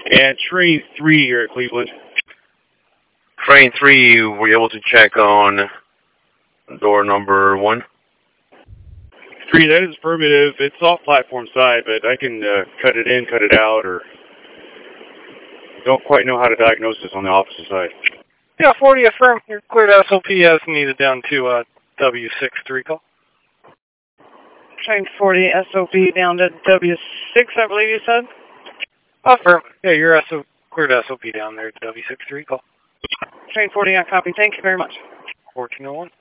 And train 3 here at Cleveland. Train 3, were you able to check on door number 1? 3, that is affirmative. It's off platform side, but I can cut it in, cut it out, or don't quite know how to diagnose this on the opposite side. Yeah, 40 affirm. You're cleared SOP as needed down to W6 call. Train 40 SOP down to W6, I believe you said? Affirm. Yeah, you're cleared SOP down there to W6 call. Train 40 on copy. Thank you very much. 1401.